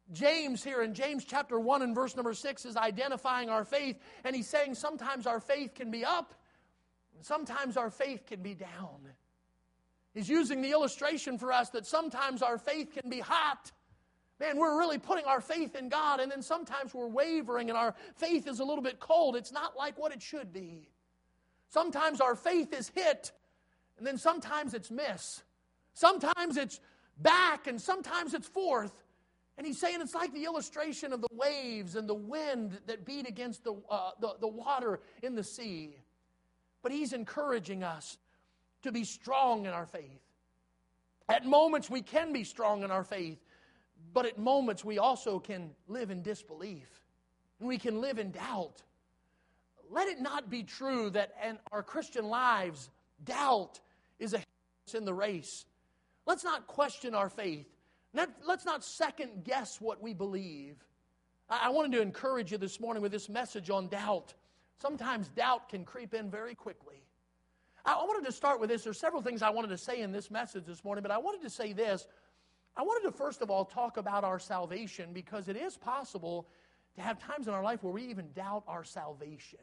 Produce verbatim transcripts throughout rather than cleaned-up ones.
James here in James chapter one and verse number six is identifying our faith, and he's saying sometimes our faith can be up, and sometimes our faith can be down. He's using the illustration for us that sometimes our faith can be hot. Man, we're really putting our faith in God, and then sometimes we're wavering and our faith is a little bit cold. It's not like what it should be. Sometimes our faith is hit, and then sometimes it's miss. Sometimes it's back, and sometimes it's forth. And he's saying it's like the illustration of the waves and the wind that beat against the, uh, the, the water in the sea. But he's encouraging us to be strong in our faith. At moments we can be strong in our faith, but at moments we also can live in disbelief. And we can live in doubt. Let it not be true that in our Christian lives, doubt is a hindrance in the race. Let's not question our faith. Let's not second guess what we believe. I wanted to encourage you this morning with this message on doubt. Sometimes doubt can creep in very quickly. I wanted to start with this. There's several things I wanted to say in this message this morning, but I wanted to say this. I wanted to first of all talk about our salvation, because it is possible to have times in our life where we even doubt our salvation.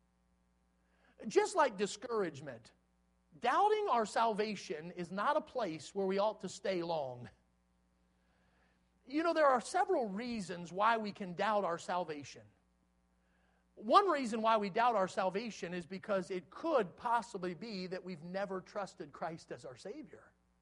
Just like discouragement, doubting our salvation is not a place where we ought to stay long. You know, there are several reasons why we can doubt our salvation. One reason why we doubt our salvation is because it could possibly be that we've never trusted Christ as our Savior.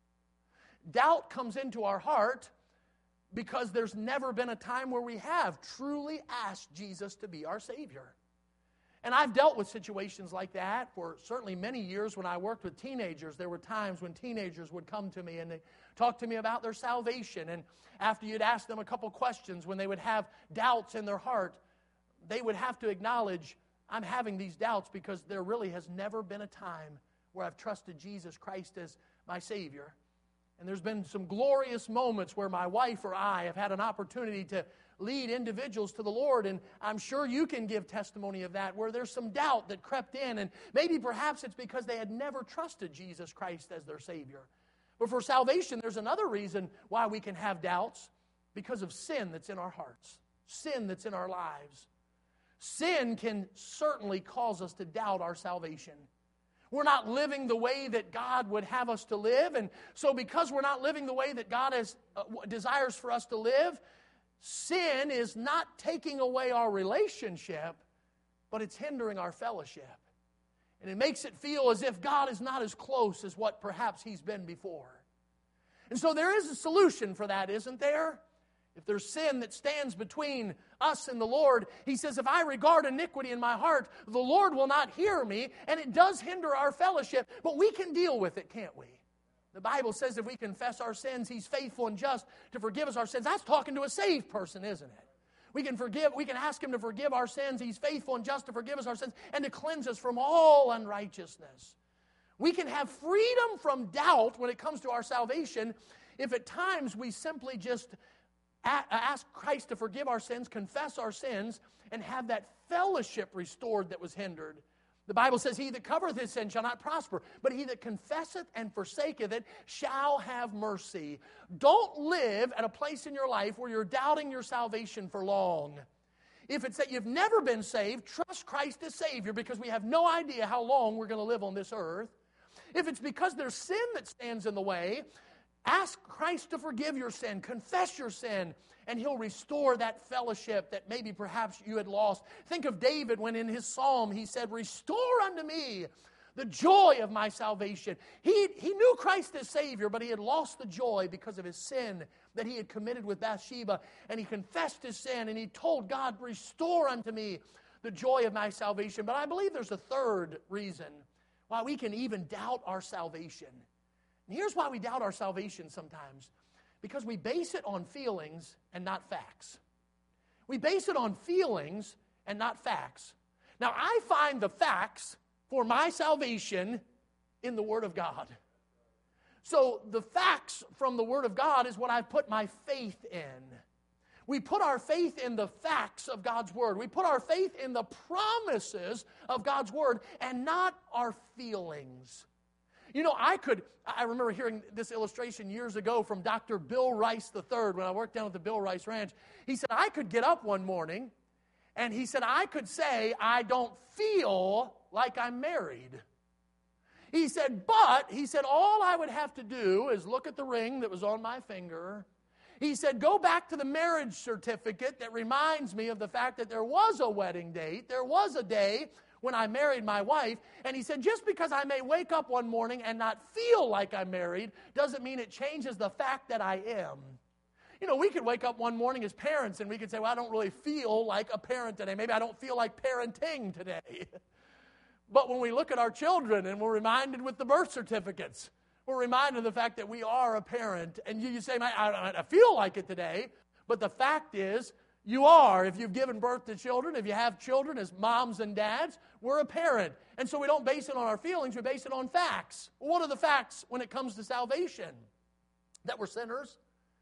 Doubt comes into our heart because there's never been a time where we have truly asked Jesus to be our Savior. And I've dealt with situations like that for certainly many years when I worked with teenagers. There were times when teenagers would come to me and they talk to me about their salvation. And after you'd ask them a couple questions, when they would have doubts in their heart, they would have to acknowledge, I'm having these doubts because there really has never been a time where I've trusted Jesus Christ as my Savior. And there's been some glorious moments where my wife or I have had an opportunity to lead individuals to the Lord, and I'm sure you can give testimony of that, where there's some doubt that crept in, and maybe perhaps it's because they had never trusted Jesus Christ as their Savior. But for salvation, there's another reason why we can have doubts, because of sin that's in our hearts, sin that's in our lives. Sin can certainly cause us to doubt our salvation. We're not living the way that God would have us to live, and so because we're not living the way that God has, uh, desires for us to live, sin is not taking away our relationship, but it's hindering our fellowship. And it makes it feel as if God is not as close as what perhaps He's been before. And so there is a solution for that, isn't there? If there's sin that stands between us and the Lord, He says, if I regard iniquity in my heart, the Lord will not hear me, and it does hinder our fellowship, but we can deal with it, can't we? The Bible says if we confess our sins, He's faithful and just to forgive us our sins. That's talking to a saved person, isn't it? We can forgive, we can ask Him to forgive our sins. He's faithful and just to forgive us our sins and to cleanse us from all unrighteousness. We can have freedom from doubt when it comes to our salvation if at times we simply just ask Christ to forgive our sins, confess our sins, and have that fellowship restored that was hindered. The Bible says, he that covereth his sin shall not prosper, but he that confesseth and forsaketh it shall have mercy. Don't live at a place in your life where you're doubting your salvation for long. If it's that you've never been saved, trust Christ as Savior, because we have no idea how long we're going to live on this earth. If it's because there's sin that stands in the way, ask Christ to forgive your sin, confess your sin, and He'll restore that fellowship that maybe perhaps you had lost. Think of David when in his psalm he said, restore unto me the joy of my salvation. He, he knew Christ as Savior, but he had lost the joy because of his sin that he had committed with Bathsheba. And he confessed his sin and he told God, restore unto me the joy of my salvation. But I believe there's a third reason why we can even doubt our salvation. And here's why we doubt our salvation sometimes. Because we base it on feelings and not facts. We base it on feelings and not facts. Now, I find the facts for my salvation in the Word of God. So the facts from the Word of God is what I've put my faith in. We put our faith in the facts of God's Word. We put our faith in the promises of God's Word and not our feelings. You know, I could, I remember hearing this illustration years ago from Doctor Bill Rice the third when I worked down at the Bill Rice Ranch. He said, I could get up one morning, and he said, I could say, I don't feel like I'm married. He said, but, he said, all I would have to do is look at the ring that was on my finger. He said, go back to the marriage certificate that reminds me of the fact that there was a wedding date, there was a day when I married my wife. And he said, just because I may wake up one morning and not feel like I'm married doesn't mean it changes the fact that I am. You know, we could wake up one morning as parents and we could say, well, I don't really feel like a parent today. Maybe I don't feel like parenting today. But when we look at our children and we're reminded with the birth certificates, we're reminded of the fact that we are a parent. And you, you say, I, I feel like it today. But the fact is, you are. If you've given birth to children, if you have children as moms and dads, we're a parent. And so we don't base it on our feelings, we base it on facts. Well, what are the facts when it comes to salvation? That we're sinners.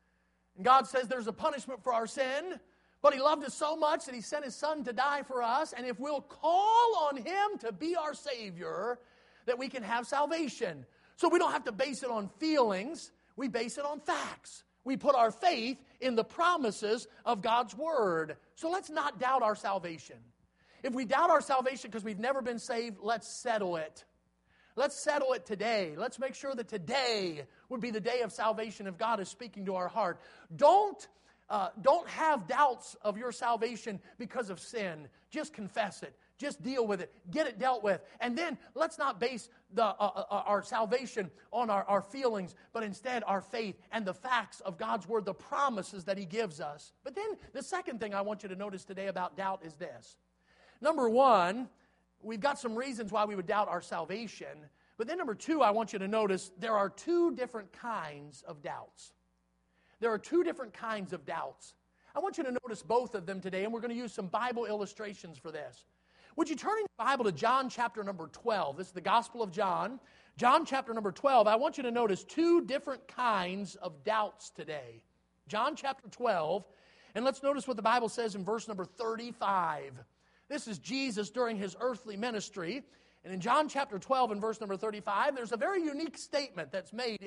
And God says there's a punishment for our sin. But He loved us so much that He sent His Son to die for us. And if we'll call on Him to be our Savior, that we can have salvation. So we don't have to base it on feelings. We base it on facts. We put our faith in the promises of God's Word. So let's not doubt our salvation. If we doubt our salvation because we've never been saved, let's settle it. Let's settle it today. Let's make sure that today would be the day of salvation if God is speaking to our heart. Don't Uh, don't have doubts of your salvation because of sin. Just confess it. Just deal with it. Get it dealt with. And then let's not base the, uh, uh, our salvation on our, our feelings, but instead our faith and the facts of God's Word, the promises that He gives us. But then the second thing I want you to notice today about doubt is this. Number one, we've got some reasons why we would doubt our salvation. But then number two, I want you to notice there are two different kinds of doubts. There are two different kinds of doubts. I want you to notice both of them today, and we're going to use some Bible illustrations for this. Would you turn in your Bible to John chapter number twelve? This is the Gospel of John. John chapter number twelve. I want you to notice two different kinds of doubts today. John chapter twelve, and let's notice what the Bible says in verse number thirty-five. This is Jesus during His earthly ministry. And in John chapter twelve and verse number thirty-five, there's a very unique statement that's made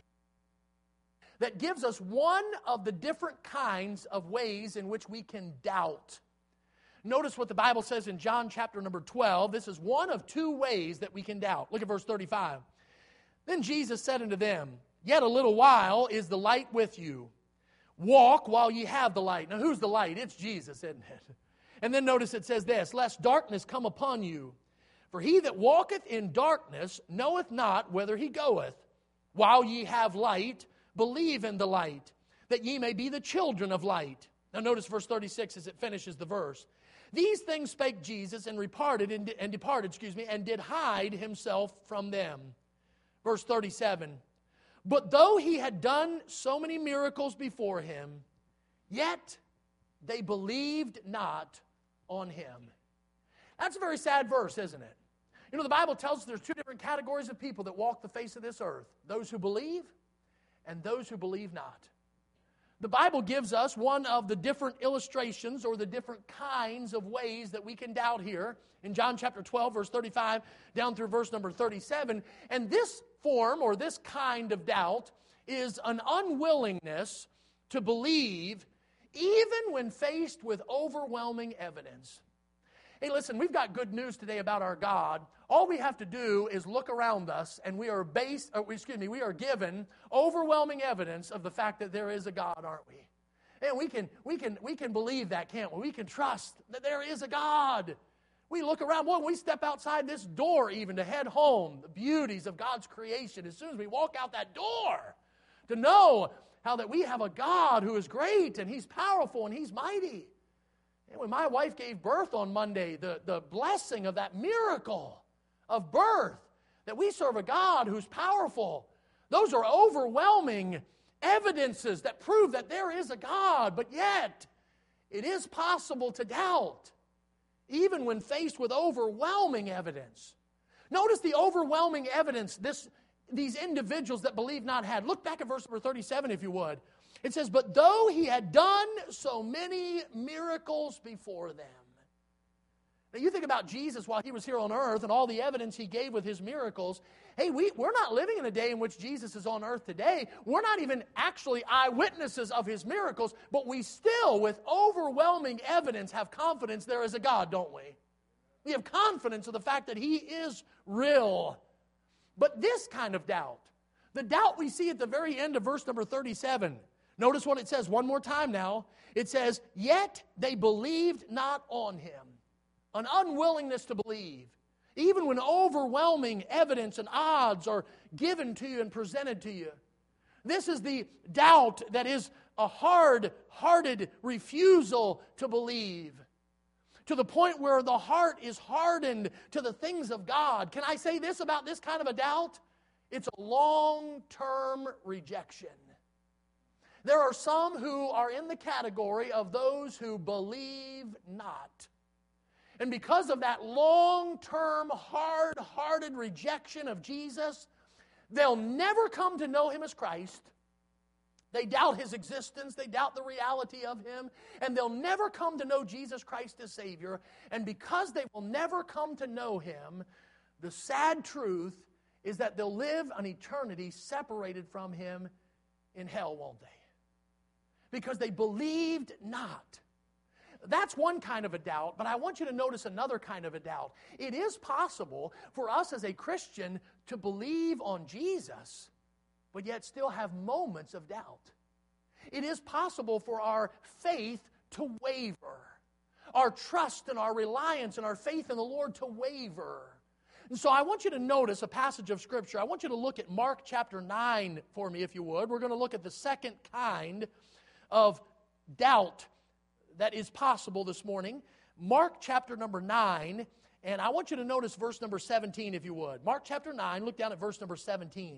that gives us one of the different kinds of ways in which we can doubt. Notice what the Bible says in John chapter number twelve. This is one of two ways that we can doubt. Look at verse thirty-five. Then Jesus said unto them, Yet a little while is the light with you. Walk while ye have the light. Now who's the light? It's Jesus, isn't it? And then notice it says this, Lest darkness come upon you. For he that walketh in darkness knoweth not whither he goeth. While ye have light, believe in the light, that ye may be the children of light. Now notice verse thirty-six as it finishes the verse. These things spake Jesus and departed, and, and departed, excuse me, and did hide himself from them. Verse thirty-seven. But though he had done so many miracles before him, yet they believed not on him. That's a very sad verse, isn't it? You know, the Bible tells us there's two different categories of people that walk the face of this earth. Those who believe and those who believe not. The Bible gives us one of the different illustrations or the different kinds of ways that we can doubt here in John chapter twelve, verse thirty-five, down through verse number thirty-seven. And this form or this kind of doubt is an unwillingness to believe even when faced with overwhelming evidence. Hey, listen, we've got good news today about our God. All we have to do is look around us, and we are based, or excuse me, we are given overwhelming evidence of the fact that there is a God, aren't we? And we can, we can, we can believe that, can't we? We can trust that there is a God. We look around, boy, we step outside this door even to head home, the beauties of God's creation. As soon as we walk out that door, to know how that we have a God who is great, and He's powerful, and He's mighty. And when my wife gave birth on Monday, the, the blessing of that miracle of birth, that we serve a God who's powerful, those are overwhelming evidences that prove that there is a God. But yet, it is possible to doubt, even when faced with overwhelming evidence. Notice the overwhelming evidence this, these individuals that believe not had. Look back at verse number thirty-seven, if you would. It says, But though he had done so many miracles before them. Now, you think about Jesus while he was here on earth and all the evidence he gave with his miracles. Hey, we, we're not living in a day in which Jesus is on earth today. We're not even actually eyewitnesses of his miracles, but we still, with overwhelming evidence, have confidence there is a God, don't we? We have confidence of the fact that he is real. But this kind of doubt, the doubt we see at the very end of verse number thirty-seven, notice what it says one more time now. It says, yet they believed not on him. An unwillingness to believe, even when overwhelming evidence and odds are given to you and presented to you. This is the doubt that is a hard-hearted refusal to believe, to the point where the heart is hardened to the things of God. Can I say this about this kind of a doubt? It's a long-term rejection. There are some who are in the category of those who believe not. And because of that long-term, hard-hearted rejection of Jesus, they'll never come to know him as Christ. They doubt his existence. They doubt the reality of him. And they'll never come to know Jesus Christ as Savior. And because they will never come to know him, the sad truth is that they'll live an eternity separated from him in hell, won't they? Because they believed not. That's one kind of a doubt, but I want you to notice another kind of a doubt. It is possible for us as a Christian to believe on Jesus, but yet still have moments of doubt. It is possible for our faith to waver, our trust and our reliance and our faith in the Lord to waver. And so I want you to notice a passage of Scripture. I want you to look at Mark chapter nine for me, if you would. We're going to look at the second kind of doubt that is possible this morning. Mark chapter number nine, and I want you to notice verse number seventeen, if you would. Mark chapter nine, look down at verse number seventeen.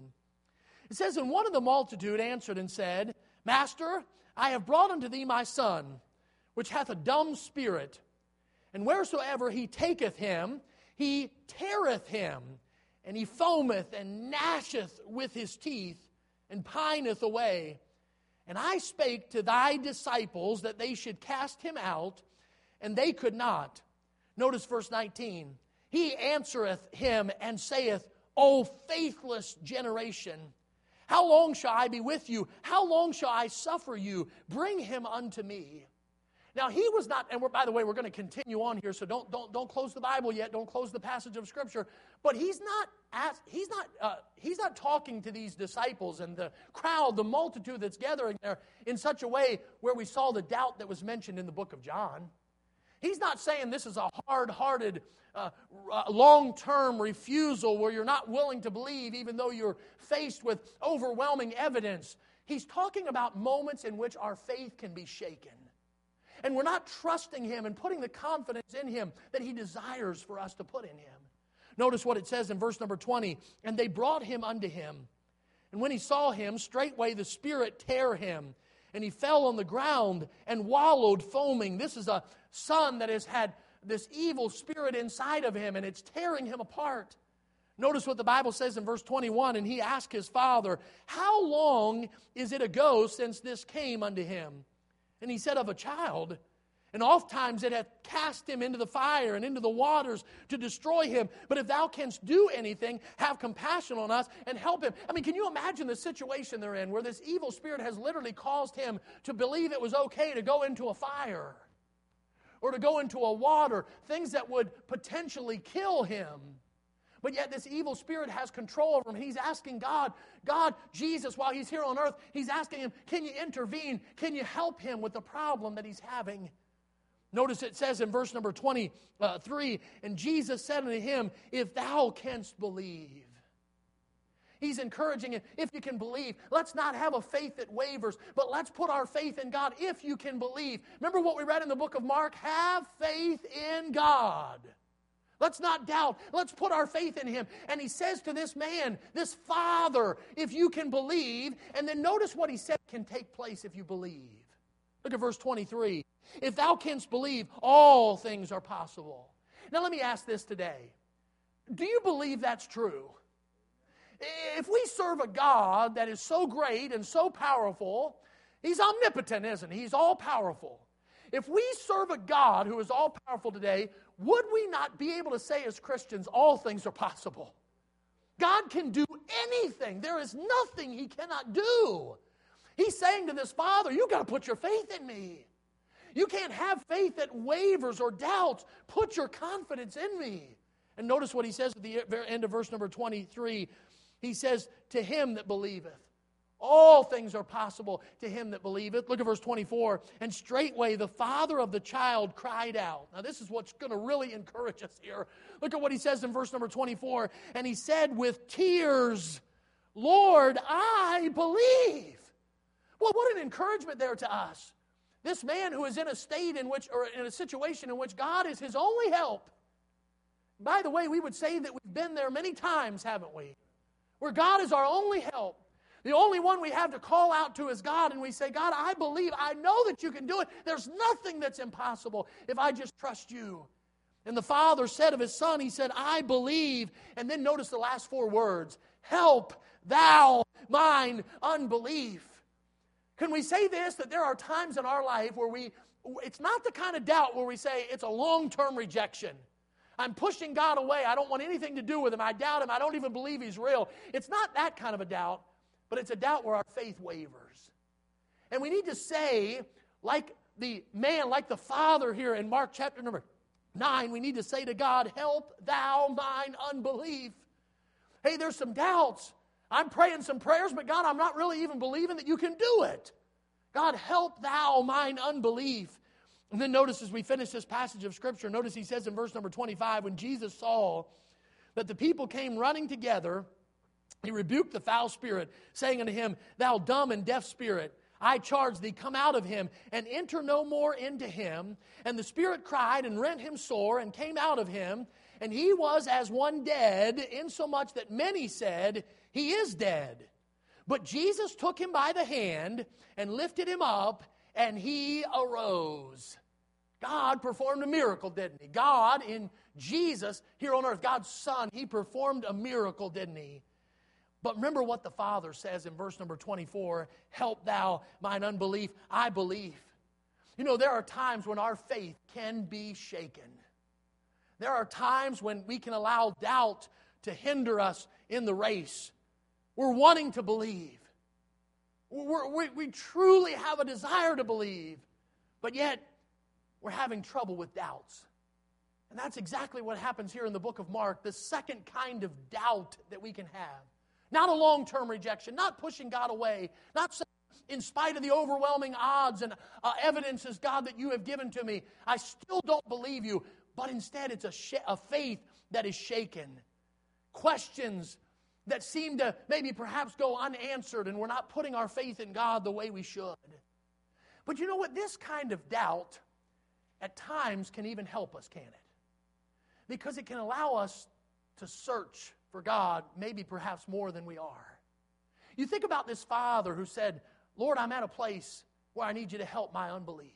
It says, and one of the multitude answered and said, Master, I have brought unto thee my son, which hath a dumb spirit, and wheresoever he taketh him, he teareth him, and he foameth and gnasheth with his teeth, and pineth away. And I spake to thy disciples that they should cast him out, and they could not. Notice verse nineteen. He answereth him and saith, O faithless generation, how long shall I be with you? How long shall I suffer you? Bring him unto me. Now he was not, and we're, by the way, we're going to continue on here, so don't don't don't close the Bible yet. Don't close the passage of Scripture. But he's not ask, he's not uh, he's not talking to these disciples and the crowd, the multitude that's gathering there in such a way where we saw the doubt that was mentioned in the book of John. He's not saying this is a hard-hearted, uh, long-term refusal where you're not willing to believe even though you're faced with overwhelming evidence. He's talking about moments in which our faith can be shaken. And we're not trusting him and putting the confidence in him that he desires for us to put in him. Notice what it says in verse number twenty. And they brought him unto him. And when he saw him, straightway the spirit tear him. And he fell on the ground and wallowed foaming. This is a son that has had this evil spirit inside of him, and it's tearing him apart. Notice what the Bible says in verse twenty-one. And he asked his father, how long is it ago since this came unto him? And he said, of a child. And oft times it hath cast him into the fire and into the waters to destroy him. But if thou canst do anything, have compassion on us and help him. I mean, can you imagine the situation they're in where this evil spirit has literally caused him to believe it was okay to go into a fire or to go into a water, things that would potentially kill him. But yet this evil spirit has control over him. He's asking God, God, Jesus, while he's here on earth, he's asking him, can you intervene? Can you help him with the problem that he's having? Notice it says in verse number twenty-three, and Jesus said unto him, if thou canst believe. He's encouraging him, if you can believe. Let's not have a faith that wavers, but let's put our faith in God if you can believe. Remember what we read in the book of Mark? Have faith in God. Let's not doubt. Let's put our faith in him. And he says to this man, this father, if you can believe. And then notice what he said can take place if you believe. Look at verse twenty-three. If thou canst believe, all things are possible. Now let me ask this today. Do you believe that's true? If we serve a God that is so great and so powerful, he's omnipotent, isn't he? He's all powerful. If we serve a God who is all-powerful today, would we not be able to say as Christians, all things are possible? God can do anything. There is nothing He cannot do. He's saying to this father, you've got to put your faith in me. You can't have faith that wavers or doubts. Put your confidence in me. And notice what He says at the end of verse number twenty-three. He says, to him that believeth. All things are possible to him that believeth. Look at verse twenty-four. And straightway the father of the child cried out. Now this is what's going to really encourage us here. Look at what he says in verse number twenty-four. And he said with tears, Lord, I believe. Well, what an encouragement there to us. This man who is in a state in which, or in a situation in which God is his only help. By the way, we would say that we've been there many times, haven't we? Where God is our only help. The only one we have to call out to is God, and we say, God, I believe, I know that you can do it. There's nothing that's impossible if I just trust you. And the father said of his son, he said, I believe. And then notice the last four words, help thou mine unbelief. Can we say this, that there are times in our life where we, it's not the kind of doubt where we say it's a long-term rejection. I'm pushing God away. I don't want anything to do with Him. I doubt Him. I don't even believe He's real. It's not that kind of a doubt. But it's a doubt where our faith wavers. And we need to say, like the man, like the father here in Mark chapter number nine, we need to say to God, help thou mine unbelief. Hey, there's some doubts. I'm praying some prayers, but God, I'm not really even believing that you can do it. God, help thou mine unbelief. And then notice as we finish this passage of Scripture, notice he says in verse number twenty-five, when Jesus saw that the people came running together, He rebuked the foul spirit, saying unto him, thou dumb and deaf spirit, I charge thee, come out of him, and enter no more into him. And the spirit cried and rent him sore, and came out of him. And he was as one dead, insomuch that many said, he is dead. But Jesus took him by the hand, and lifted him up, and he arose. God performed a miracle, didn't He? God, in Jesus, here on earth, God's Son, He performed a miracle, didn't He? But remember what the Father says in verse number twenty-four, help thou mine unbelief, I believe. You know, there are times when our faith can be shaken. There are times when we can allow doubt to hinder us in the race. We're wanting to believe. We're, we, we truly have a desire to believe, but yet we're having trouble with doubts. And that's exactly what happens here in the book of Mark, the second kind of doubt that we can have. Not a long-term rejection, not pushing God away, not saying, in spite of the overwhelming odds and uh, evidences, God, that you have given to me, I still don't believe you. But instead, it's a, sh- a faith that is shaken. Questions that seem to maybe perhaps go unanswered, and we're not putting our faith in God the way we should. But you know what? This kind of doubt at times can even help us, can it? Because it can allow us to search for God, maybe perhaps more than we are. You think about this father who said, Lord, I'm at a place where I need you to help my unbelief.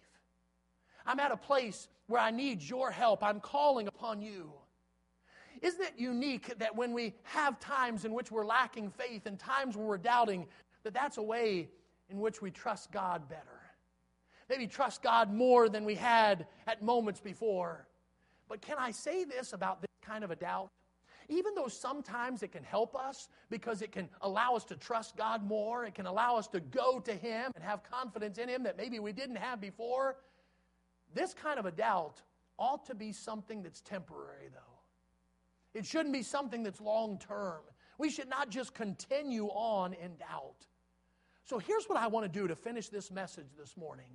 I'm at a place where I need your help. I'm calling upon you. Isn't it unique that when we have times in which we're lacking faith and times where we're doubting, that that's a way in which we trust God better? Maybe trust God more than we had at moments before. But can I say this about this kind of a doubt? Even though sometimes it can help us because it can allow us to trust God more, it can allow us to go to Him and have confidence in Him that maybe we didn't have before, this kind of a doubt ought to be something that's temporary, though. It shouldn't be something that's long-term. We should not just continue on in doubt. So here's what I want to do to finish this message this morning.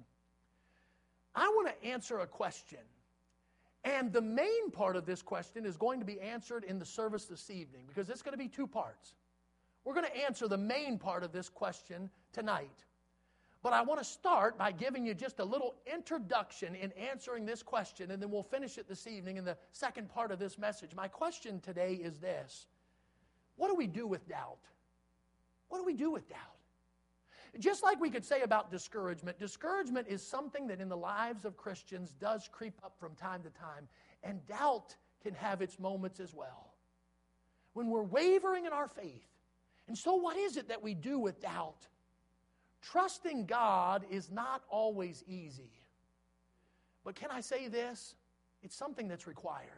I want to answer a question. And the main part of this question is going to be answered in the service this evening, because it's going to be two parts. We're going to answer the main part of this question tonight. But I want to start by giving you just a little introduction in answering this question, and then we'll finish it this evening in the second part of this message. My question today is this: what do we do with doubt? What do we do with doubt? Just like we could say about discouragement, discouragement is something that in the lives of Christians does creep up from time to time, and doubt can have its moments as well. When we're wavering in our faith. And so what is it that we do with doubt? Trusting God is not always easy. But can I say this? It's something that's required.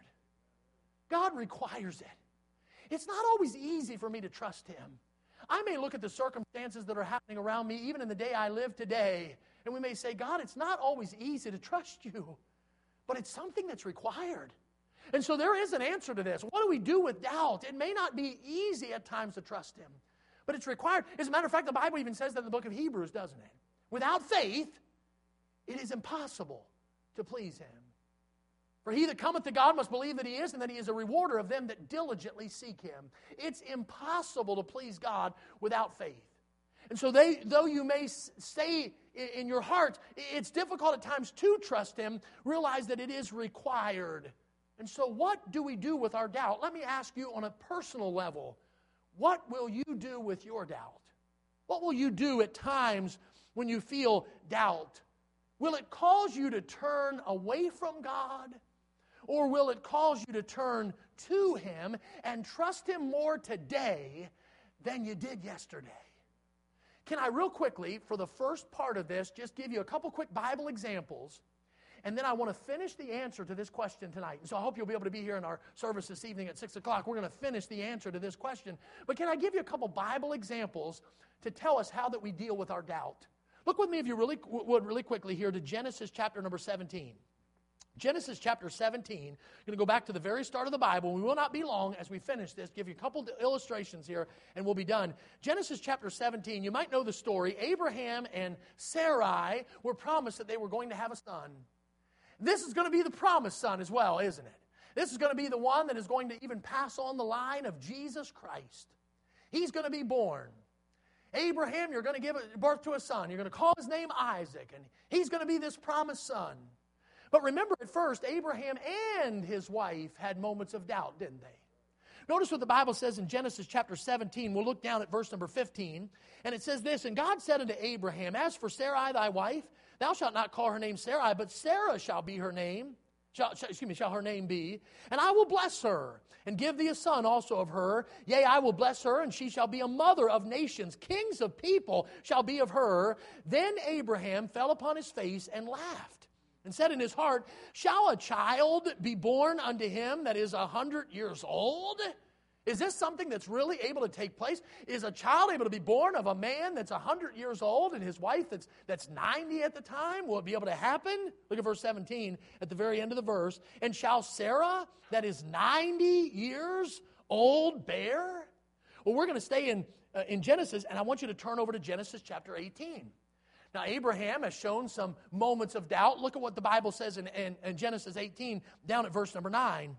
God requires it. It's not always easy for me to trust Him. I may look at the circumstances that are happening around me, even in the day I live today, and we may say, God, it's not always easy to trust you, but it's something that's required. And so there is an answer to this. What do we do with doubt? It may not be easy at times to trust Him, but it's required. As a matter of fact, the Bible even says that in the book of Hebrews, doesn't it? Without faith, it is impossible to please Him. For he that cometh to God must believe that He is, and that He is a rewarder of them that diligently seek Him. It's impossible to please God without faith. And so they, though you may say in your heart, it's difficult at times to trust Him, realize that it is required. And so what do we do with our doubt? Let me ask you on a personal level, what will you do with your doubt? What will you do at times when you feel doubt? Will it cause you to turn away from God? Or will it cause you to turn to Him and trust Him more today than you did yesterday? Can I real quickly, for the first part of this, just give you a couple quick Bible examples, and then I want to finish the answer to this question tonight. And so I hope you'll be able to be here in our service this evening at six o'clock. We're going to finish the answer to this question. But can I give you a couple Bible examples to tell us how that we deal with our doubt? Look with me, if you really would, really quickly here to Genesis chapter number seventeen. Genesis chapter seventeen. I'm going to go back to the very start of the Bible. We will not be long as we finish this. Give you a couple illustrations here, and we'll be done. Genesis chapter seventeen. You might know the story. Abraham and Sarai were promised that they were going to have a son. This is going to be the promised son as well, isn't it? This is going to be the one that is going to even pass on the line of Jesus Christ. He's going to be born. Abraham, you're going to give birth to a son. You're going to call his name Isaac, and he's going to be this promised son. But remember, at first, Abraham and his wife had moments of doubt, didn't they? Notice what the Bible says in Genesis chapter seventeen. We'll look down at verse number fifteen. And it says this, And God said unto Abraham, As for Sarai thy wife, thou shalt not call her name Sarai, but Sarah shall be her name. Shall, excuse me, shall her name be. And I will bless her, and give thee a son also of her. Yea, I will bless her, and she shall be a mother of nations. Kings of people shall be of her. Then Abraham fell upon his face and laughed, and said in his heart, Shall a child be born unto him that is a hundred years old? Is this something that's really able to take place? Is a child able to be born of a man that's a hundred years old and his wife that's, that's ninety at the time? Will it be able to happen? Look at verse seventeen at the very end of the verse. And shall Sarah that is ninety years old bear? Well, we're going to stay in, uh, in Genesis, and I want you to turn over to Genesis chapter eighteen. Now, Abraham has shown some moments of doubt. Look at what the Bible says in, in, in Genesis eighteen, down at verse number nine.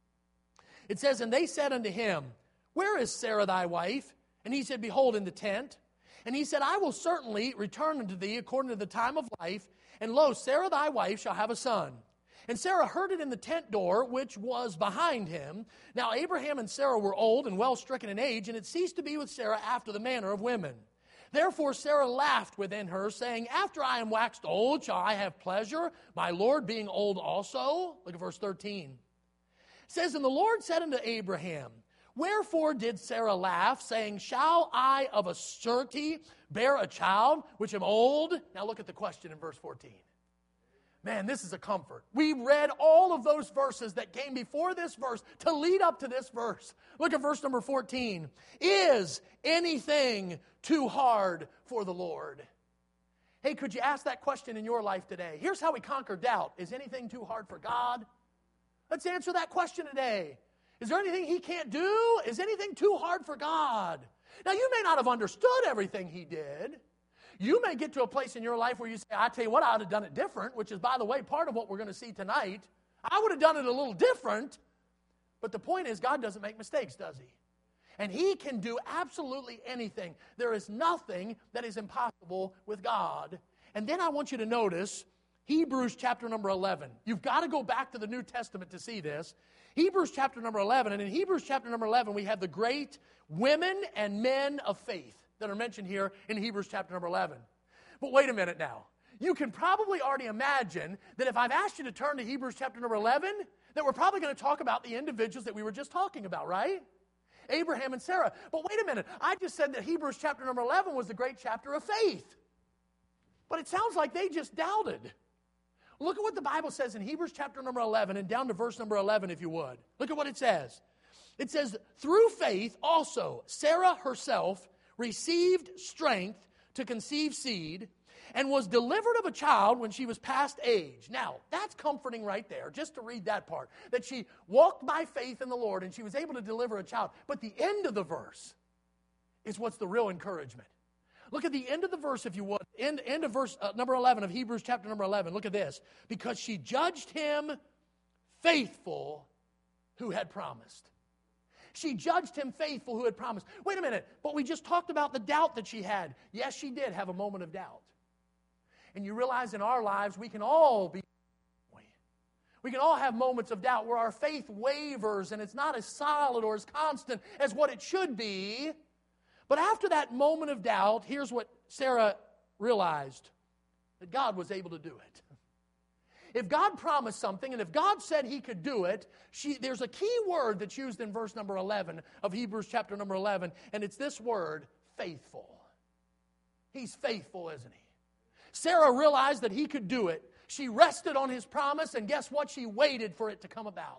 It says, And they said unto him, Where is Sarah thy wife? And he said, Behold, in the tent. And he said, I will certainly return unto thee according to the time of life. And lo, Sarah thy wife shall have a son. And Sarah heard it in the tent door, which was behind him. Now Abraham and Sarah were old and well stricken in age, and it ceased to be with Sarah after the manner of women. Therefore Sarah laughed within her, saying, After I am waxed old, shall I have pleasure, my Lord being old also? Look at verse thirteen. It says, And the Lord said unto Abraham, Wherefore did Sarah laugh, saying, Shall I of a surety bear a child, which am old? Now look at the question in verse fourteen. Man, this is a comfort. We read all of those verses that came before this verse to lead up to this verse. Look at verse number fourteen. Is anything too hard for the Lord? Hey, could you ask that question in your life today? Here's how we conquer doubt. Is anything too hard for God? Let's answer that question today. Is there anything He can't do? Is anything too hard for God? Now, you may not have understood everything He did. You may get to a place in your life where you say, I tell you what, I would have done it different, which is, by the way, part of what we're going to see tonight. I would have done it a little different. But the point is, God doesn't make mistakes, does He? And He can do absolutely anything. There is nothing that is impossible with God. And then I want you to notice Hebrews chapter number eleven. You've got to go back to the New Testament to see this. Hebrews chapter number eleven. And in Hebrews chapter number eleven, we have the great women and men of faith that are mentioned here in Hebrews chapter number eleven. But wait a minute now. You can probably already imagine that if I've asked you to turn to Hebrews chapter number eleven, that we're probably going to talk about the individuals that we were just talking about, right? Abraham and Sarah. But wait a minute. I just said that Hebrews chapter number eleven was the great chapter of faith. But it sounds like they just doubted. Look at what the Bible says in Hebrews chapter number eleven and down to verse number eleven, if you would. Look at what it says. It says, through faith also Sarah herself received strength to conceive seed and was delivered of a child when she was past age. Now, that's comforting right there, just to read that part, that she walked by faith in the Lord and she was able to deliver a child. But the end of the verse is what's the real encouragement. Look at the end of the verse, if you would. End, end of verse uh, number eleven of Hebrews chapter number eleven. Look at this. Because she judged him faithful who had promised. She judged him faithful who had promised. Wait a minute, but we just talked about the doubt that she had. Yes, she did have a moment of doubt. And you realize in our lives we can all be, we can all have moments of doubt where our faith wavers and it's not as solid or as constant as what it should be. But after that moment of doubt, here's what Sarah realized, that God was able to do it. If God promised something, and if God said He could do it, she, there's a key word that's used in verse number eleven of Hebrews chapter number eleven, and it's this word, faithful. He's faithful, isn't He? Sarah realized that He could do it. She rested on His promise, and guess what? She waited for it to come about.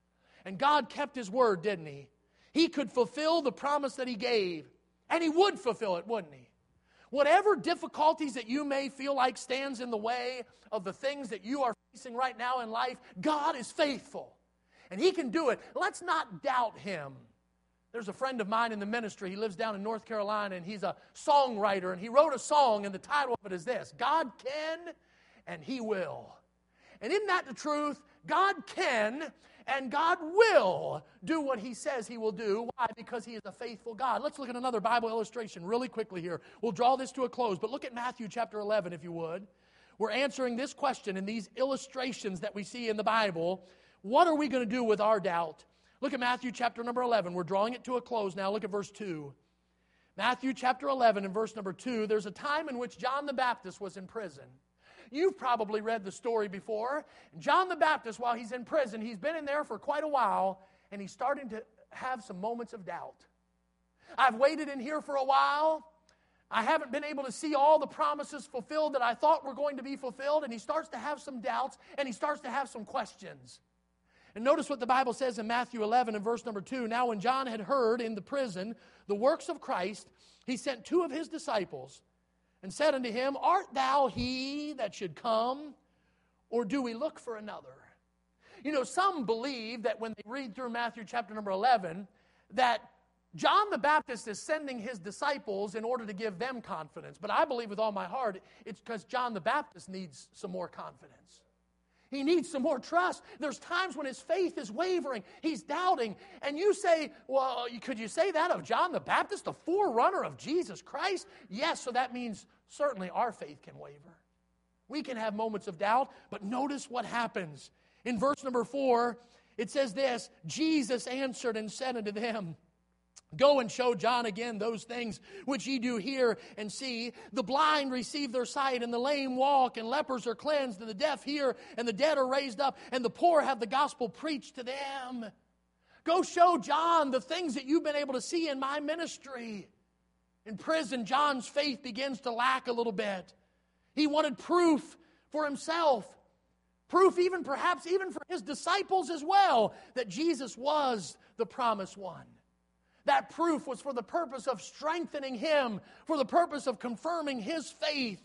And God kept His word, didn't He? He could fulfill the promise that He gave, and He would fulfill it, wouldn't He? Whatever difficulties that you may feel like stands in the way of the things that you are facing right now in life, God is faithful. And He can do it. Let's not doubt Him. There's a friend of mine in the ministry. He lives down in North Carolina, and he's a songwriter. And he wrote a song, and the title of it is this: God can, and He will. And isn't that the truth? God can, and God will do what He says He will do. Why? Because He is a faithful God. Let's look at another Bible illustration really quickly here. We'll draw this to a close, but look at Matthew chapter eleven, if you would. We're answering this question in these illustrations that we see in the Bible. What are we going to do with our doubt? Look at Matthew chapter number eleven. We're drawing it to a close now. Look at verse two. Matthew chapter eleven and verse number two. There's a time in which John the Baptist was in prison. You've probably read the story before. John the Baptist, while he's in prison, he's been in there for quite a while, and he's starting to have some moments of doubt. I've waited in here for a while. I haven't been able to see all the promises fulfilled that I thought were going to be fulfilled, and he starts to have some doubts, and he starts to have some questions. And notice what the Bible says in Matthew eleven and verse number two. Now when John had heard in the prison the works of Christ, he sent two of his disciples and said unto him, Art thou he that should come, or do we look for another? You know, some believe that when they read through Matthew chapter number eleven, that John the Baptist is sending his disciples in order to give them confidence. But I believe with all my heart, it's because John the Baptist needs some more confidence. He needs some more trust. There's times when his faith is wavering. He's doubting. And you say, well, could you say that of John the Baptist, the forerunner of Jesus Christ? Yes, so that means certainly our faith can waver. We can have moments of doubt, but notice what happens. In verse number four, it says this, Jesus answered and said unto them, Go and show John again those things which ye do hear and see. The blind receive their sight, and the lame walk, and lepers are cleansed, and the deaf hear, and the dead are raised up, and the poor have the gospel preached to them. Go show John the things that you've been able to see in my ministry. In prison, John's faith begins to lack a little bit. He wanted proof for himself. Proof even perhaps even for his disciples as well, that Jesus was the promised one. That proof was for the purpose of strengthening him, for the purpose of confirming his faith.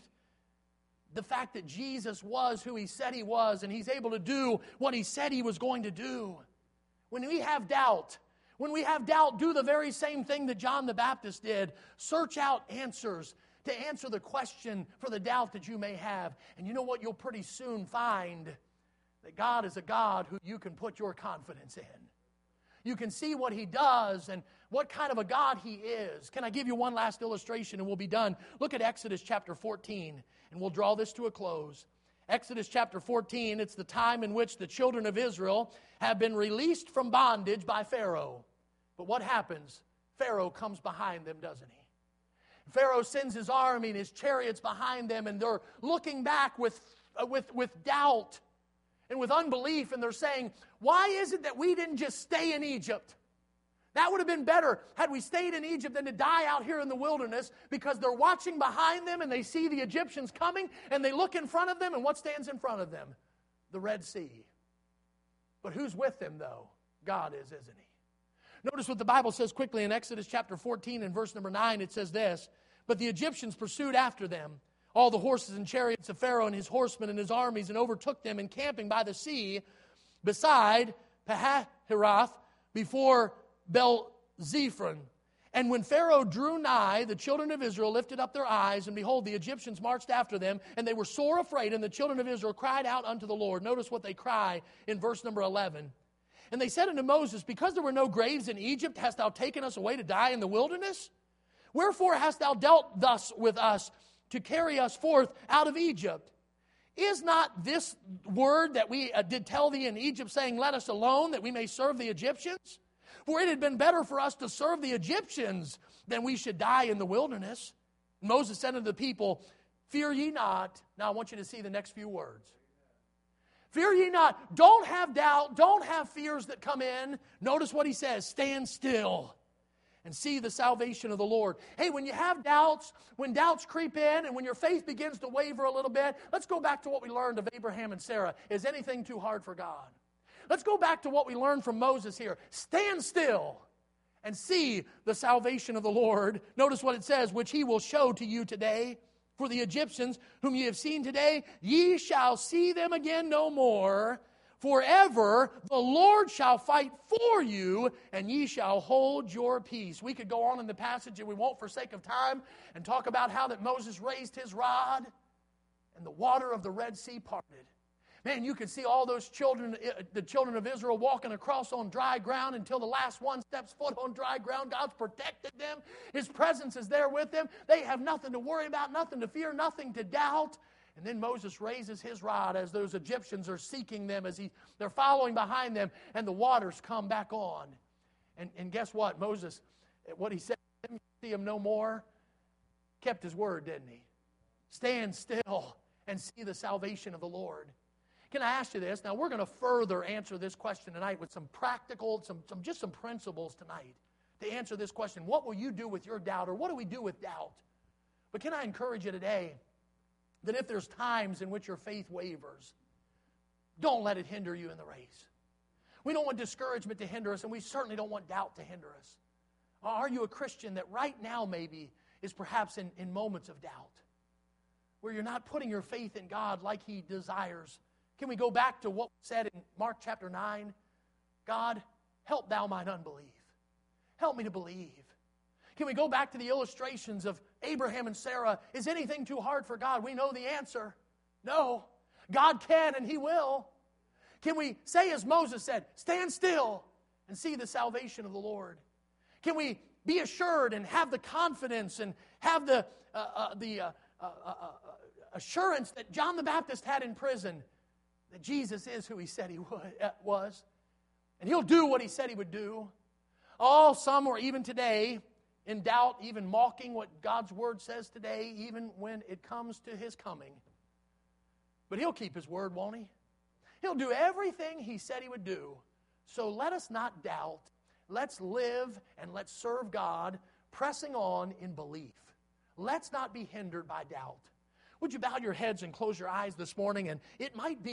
The fact that Jesus was who He said He was, and He's able to do what He said He was going to do. When we have doubt, when we have doubt, do the very same thing that John the Baptist did. Search out answers to answer the question for the doubt that you may have. And you know what? You'll pretty soon find that God is a God who you can put your confidence in. You can see what He does and what kind of a God He is. Can I give you one last illustration and we'll be done? Look at Exodus chapter fourteen, and we'll draw this to a close. Exodus chapter fourteen, it's the time in which the children of Israel have been released from bondage by Pharaoh. But what happens? Pharaoh comes behind them, doesn't he? Pharaoh sends his army and his chariots behind them, and they're looking back with, uh, with, with doubt and with unbelief, and they're saying, why is it that we didn't just stay in Egypt? That would have been better had we stayed in Egypt than to die out here in the wilderness, because they're watching behind them and they see the Egyptians coming and they look in front of them, and what stands in front of them? The Red Sea. But who's with them though? God is, isn't He? Notice what the Bible says quickly in Exodus chapter fourteen and verse number nine. It says this, "But the Egyptians pursued after them, all the horses and chariots of Pharaoh and his horsemen and his armies, and overtook them encamping by the sea beside Pahahiroth before Bel-Zephon. And when Pharaoh drew nigh, the children of Israel lifted up their eyes, and behold, the Egyptians marched after them, and they were sore afraid, and the children of Israel cried out unto the Lord." Notice what they cry in verse number eleven. "And they said unto Moses, Because there were no graves in Egypt, hast thou taken us away to die in the wilderness? Wherefore hast thou dealt thus with us, to carry us forth out of Egypt? Is not this word that we uh, did tell thee in Egypt, saying, Let us alone, that we may serve the Egyptians? For it had been better for us to serve the Egyptians than we should die in the wilderness." And Moses said unto the people, "Fear ye not." Now I want you to see the next few words. "Fear ye not." Don't have doubt. Don't have fears that come in. Notice what he says. "Stand still and see the salvation of the Lord." Hey, when you have doubts, when doubts creep in, and when your faith begins to waver a little bit, let's go back to what we learned of Abraham and Sarah. Is anything too hard for God? Let's go back to what we learned from Moses here. Stand still and see the salvation of the Lord. Notice what it says, "which He will show to you today. For the Egyptians whom ye have seen today, ye shall see them again no more. Forever the Lord shall fight for you, and ye shall hold your peace." We could go on in the passage, and we won't for sake of time, and talk about how that Moses raised his rod, and the water of the Red Sea parted. Man, you could see all those children, the children of Israel, walking across on dry ground until the last one steps foot on dry ground. God's protected them. His presence is there with them. They have nothing to worry about, nothing to fear, nothing to doubt. And then Moses raises his rod as those Egyptians are seeking them, as he, they're following behind them, and the waters come back on. And, and guess what? Moses, what he said, "See him no more," kept his word, didn't he? Stand still and see the salvation of the Lord. Can I ask you this? Now, we're going to further answer this question tonight with some practical, some, some just some principles tonight to answer this question. What will you do with your doubt, or what do we do with doubt? But can I encourage you today that if there's times in which your faith wavers, don't let it hinder you in the race. We don't want discouragement to hinder us, and we certainly don't want doubt to hinder us. Are you a Christian that right now maybe is perhaps in, in moments of doubt, where you're not putting your faith in God like He desires? Can we go back to what was said in Mark chapter nine? "God, help thou mine unbelief. Help me to believe." Can we go back to the illustrations of Abraham and Sarah? Is anything too hard for God? We know the answer. No. God can, and He will. Can we say as Moses said, "Stand still and see the salvation of the Lord"? Can we be assured and have the confidence and have the, uh, uh, the uh, uh, uh, assurance that John the Baptist had in prison, that Jesus is who He said He would, uh, was, and He'll do what He said He would do? Oh, some are even today in doubt, even mocking what God's Word says today, even when it comes to His coming. But He'll keep His word, won't He? He'll do everything He said He would do. So let us not doubt. Let's live and let's serve God, pressing on in belief. Let's not be hindered by doubt. Would you bow your heads and close your eyes this morning? And it might be